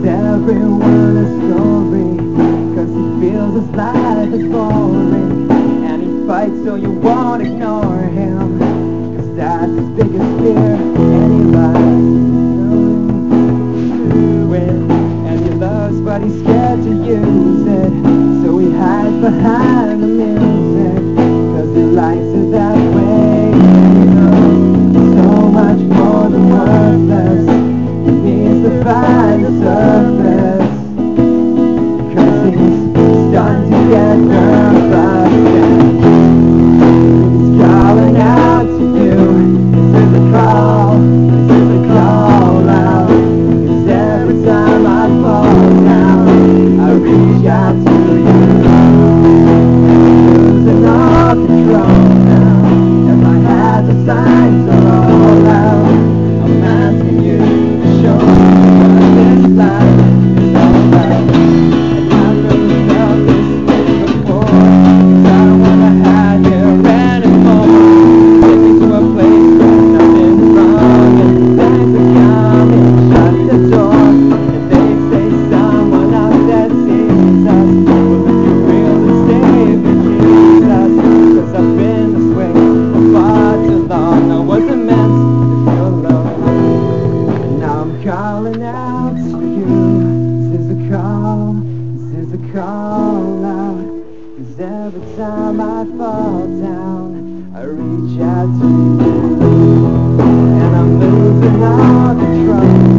everyone a story, 'cause he feels his life is boring, and he fights so you won't ignore him, 'cause that's his biggest fear, and he loves to it, and he loves but he's scared to use it, so he hides behind the music, 'cause he likes it that way, and he knows so much more than worthless. He needs to find the surface, 'cause he's starting to get nervous, and he's calling out to you. This is a call, this is a call out, 'cause every time I fall down, I reach out to you, and I'm losing all control now, and my hands and signs are all out. I'm asking you to show me what this life is all about, and I've never felt this way before, 'cause I don't wanna hide here anymore. Take me to a place where nothing's wrong, and things are calm, and shut the door, and they say someone out there sees us. Well, if you really save me, Jesus, 'cause I've been this way for far too long. I wasn't meant to feel alone, and now I'm calling out to you. This is a call, this is a call out, 'cause every time I fall down, I reach out to you, and I'm losing all control.